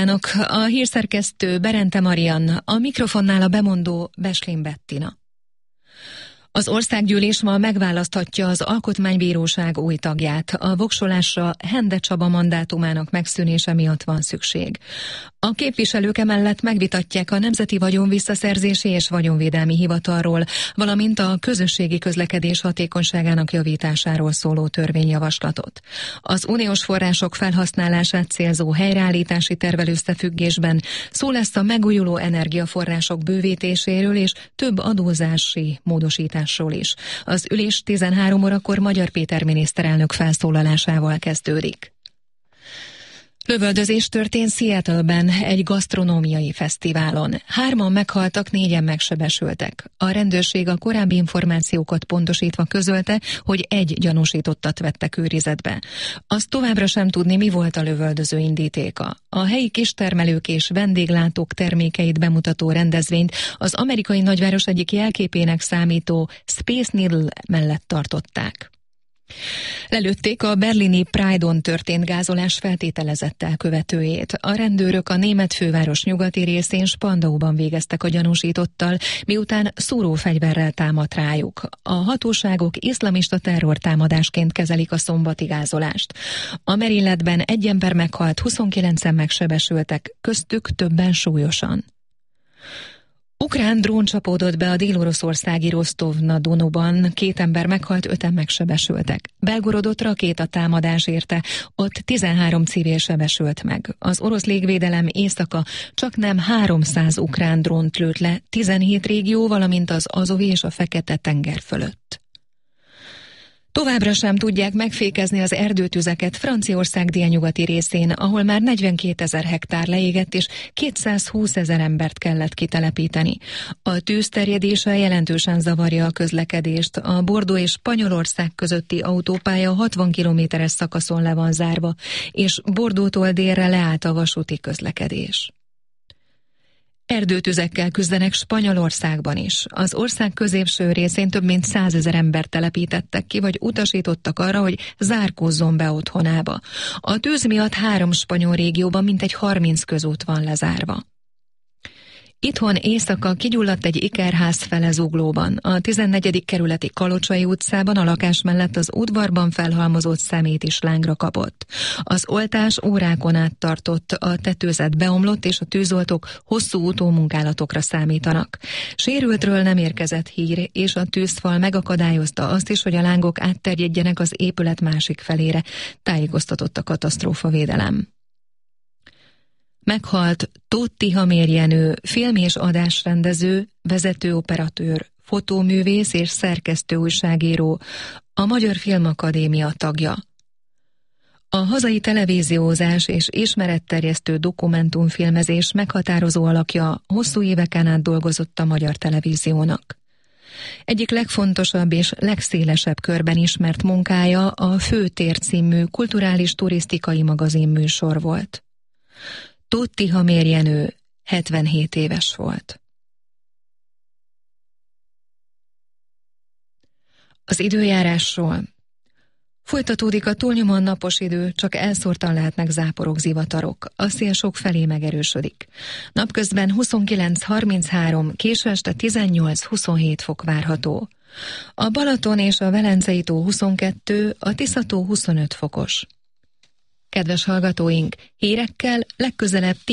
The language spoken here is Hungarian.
kívánok! A hírszerkesztő Berente Marian, a mikrofonnál a bemondó Beslin Bettina. Az országgyűlés ma megválaszthatja az Alkotmánybíróság új tagját. A voksolásra Hende Csaba mandátumának megszűnése miatt van szükség. A képviselők emellett megvitatják a Nemzeti Vagyonvisszaszerzési és Vagyonvédelmi Hivatalról, valamint a közösségi közlekedés hatékonyságának javításáról szóló törvényjavaslatot. Az uniós források felhasználását célzó helyreállítási tervvel összefüggésben szó lesz a megújuló energiaforrások bővítéséről és több adózási módosításról is. Az ülés 13 órakor Magyar Péter miniszterelnök felszólalásával kezdődik. Lövöldözés történt Seattle-ben egy gasztronómiai fesztiválon. 3 meghaltak, 4-en megsebesültek. A rendőrség a korábbi információkat pontosítva közölte, hogy egy gyanúsítottat vettek őrizetbe. Azt továbbra sem tudni, mi volt a lövöldöző indítéka. A helyi kistermelők és vendéglátók termékeit bemutató rendezvényt az amerikai nagyváros egyik jelképének számító Space Needle mellett tartották. Lelőtték a berlini Pride-on történt gázolás feltételezett elkövetőjét. A rendőrök a német főváros nyugati részén Spandauban végeztek a gyanúsítottal, miután szúrófegyverrel támadt rájuk. A hatóságok iszlamista terrortámadásként kezelik a szombati gázolást. A merényletben 1 ember meghalt, 29-en megsebesültek, köztük többen súlyosan. Ukrán drón csapódott be a dél-oroszországi Rostov-na-Donuban, 2 ember meghalt, 5-en megsebesültek. Belgorodot rakétatámadás érte, ott 13 civil sebesült meg. Az orosz légvédelem éjszaka csaknem 300 ukrán drónt lőtt le 17 régió, valamint az Azovi és a Fekete-tenger fölött. Továbbra sem tudják megfékezni az erdőtüzeket Franciaország délnyugati részén, ahol már 42 000 hektár leégett és 220 000 embert kellett kitelepíteni. A tűz terjedése jelentősen zavarja a közlekedést. A Bordeaux és Spanyolország közötti autópálya 60 kilométeres szakaszon le van zárva, és Bordeaux-tól délre leállt a vasúti közlekedés. Erdőtüzekkel küzdenek Spanyolországban is. Az ország középső részén több mint 100 000 embert telepítettek ki, vagy utasítottak arra, hogy zárkózzon be otthonába. A tűz miatt 3 spanyol régióban mintegy 30 közút van lezárva. Itthon éjszaka kigyulladt egy ikerház fele Zuglóban. A 14. kerületi Kalocsai utcában a lakás mellett az udvarban felhalmozott szemét is lángra kapott. Az oltás órákon át tartott, a tetőzet beomlott, és a tűzoltók hosszú utómunkálatokra számítanak. Sérültről nem érkezett hír, és a tűzfal megakadályozta azt is, hogy a lángok átterjedjenek az épület másik felére, tájékoztatott a katasztrófavédelem. Meghalt Tóth Tihamér Jenő, film- és adásrendező, vezetőoperatőr, fotóművész és szerkesztő újságíró, a Magyar Filmakadémia tagja. A hazai televíziózás és ismeretterjesztő dokumentumfilmezés meghatározó alakja, hosszú éveken át dolgozott a Magyar Televíziónak. Egyik legfontosabb és legszélesebb körben ismert munkája a Főtér című kulturális-turisztikai magazinműsor volt. Tóth Tihamér Jenő 77 éves volt. Az időjárásról. Folytatódik a túlnyomóan napos idő, csak elszórtan lehetnek záporok, zivatarok. A szél sokfelé megerősödik. Napközben 29-33, késő este 18-27 fok várható. A Balaton és a Velencei tó 22, a Tisza tó 25 fokos. Kedves hallgatóink, hírekkel legközelebb